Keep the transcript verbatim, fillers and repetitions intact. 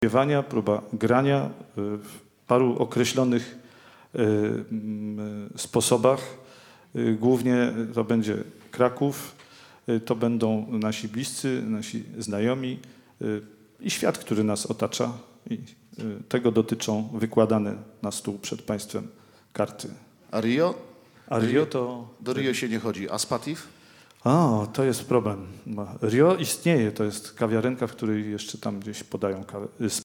śpiewania, próba grania w paru określonych sposobach. Głównie to będzie Kraków, to będą nasi bliscy, nasi znajomi i świat, który nas otacza. I tego dotyczą wykładane na stół przed Państwem karty. A Rio? A Rio to... Do Rio się nie chodzi. A Spatif? O, to jest problem. Rio istnieje, to jest kawiarenka, w której jeszcze tam gdzieś podają kawę.